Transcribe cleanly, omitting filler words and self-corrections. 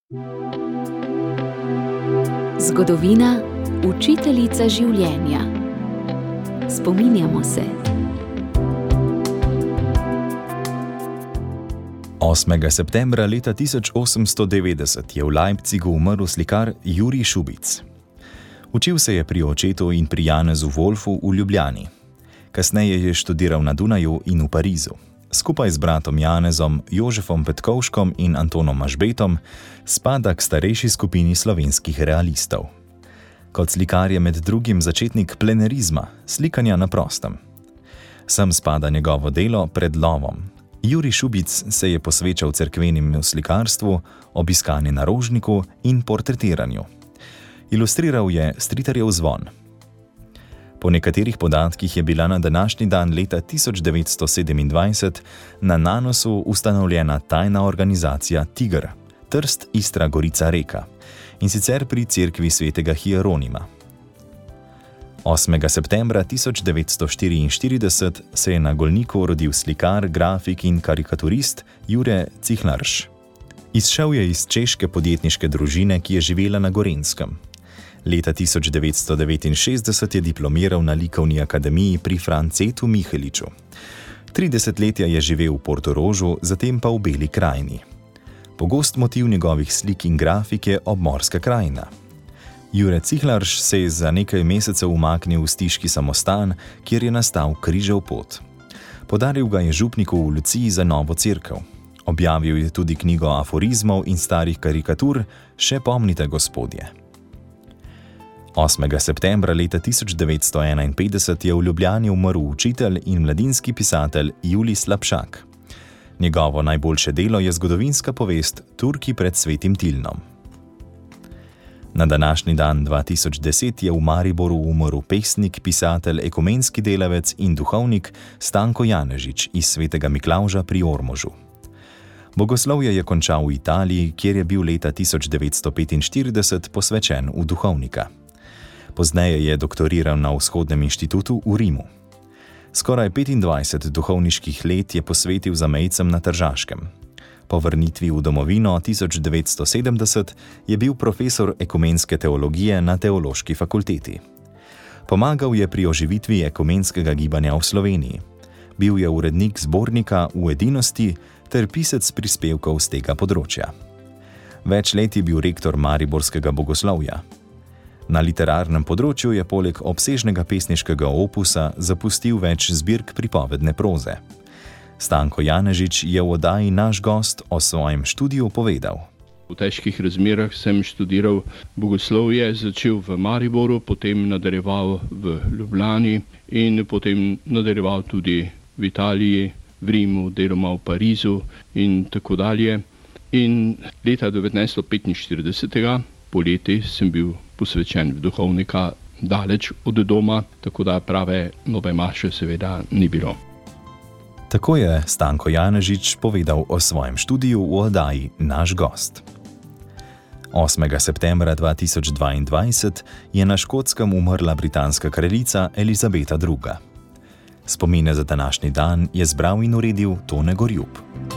Zgodovina, učiteljica življenja. Spominjamo se. 8. septembra leta 1890 je v Leipzigu umrl slikar Jurij Šubic. Učil se je pri očetu in pri Janezu Wolfu v Ljubljani. Kasneje je študiral na Dunaju in v Parizu. Skupaj z bratom Janezom, Jožefom Petkovškom in Antonom Mažbetom spada k starejši skupini slovenskih realistov. Kot slikar je med drugim začetnik plenerizma, slikanja na prostem. Sem spada njegovo delo Pred lovom. Jurij Šubic se je posvečal cerkvenemu slikarstvu, obiskanje na Rožniku in portretiranju. Ilustriral je Stritarjev zvon. Po nekaterih podatkih je bila na današnji dan leta 1927 na Nanosu ustanovljena tajna organizacija Tiger, Trst, Istra, Gorica, Reka, in sicer pri cerkvi svetega Hieronima. 8. septembra 1944 se je na Golniku rodil slikar, grafik in karikaturist Jure Cihlarš. Izšel je iz češke podjetniške družine, ki je živela na Gorenjskem. Leta 1969 je diplomiral na Likovni akademiji pri Francetu Miheliču. 3 desetletja je živel v Portorožu, zatem pa v Beli krajini. Pogost motiv njegovih slik in grafik je obmorska krajina. Jure Cihlarš se je za nekaj mesecev umaknil v stiški samostan, kjer je nastal križev pot. Podaril ga je župniku v Luciji za novo cerkev. Objavil je tudi knjigo aforizmov in starih karikatur Še pomnite, gospodje. 8. septembra leta 1951 je v Ljubljani umrl učitelj in mladinski pisatelj Julij Slapšak. Njegovo najboljše delo je zgodovinska povest Turki pred Svetim Tilnom. Na današnji dan 2010 je v Mariboru umrl pesnik, pisatelj, ekumenski delavec in duhovnik Stanko Janežič iz Svetega Miklavža pri Ormožu. Bogoslovje je končal v Italiji, kjer je bil leta 1945 posvečen v duhovnika. Pozneje je doktoriral na Vzhodnem inštitutu v Rimu. Skoraj 25 duhovniških let je posvetil zamejcem na Tržaškem. Po vrnitvi v domovino 1970 je bil profesor ekumenske teologije na Teološki fakulteti. Pomagal je pri oživitvi ekumenskega gibanja v Sloveniji. Bil je urednik zbornika V edinosti ter pisec prispevkov z tega področja. Več let je bil rektor mariborskega bogoslovja. Na literarnem področju je poleg obsežnega pesniškega opusa zapustil več zbirk pripovedne proze. Stanko Janežič je v oddaji Naš gost o svojem študiju povedal. V težkih razmerah sem študiral bogoslovje, začel v Mariboru, potem nadaljeval v Ljubljani in potem nadaljeval tudi v Italiji, v Rimu, deloma v Parizu in tako dalje. In leta 1945, poleti, sem bil posvečen v duhovnika daleč od doma, tako da prave nove maše seveda ni bilo. Tako je Stanko Janežič povedal o svojem študiju v oddaji Naš gost. 8. septembra 2022 je na Škotskem umrla britanska kraljica Elizabeta II. Spomine za današnji dan je zbral in uredil Tone Gorjup.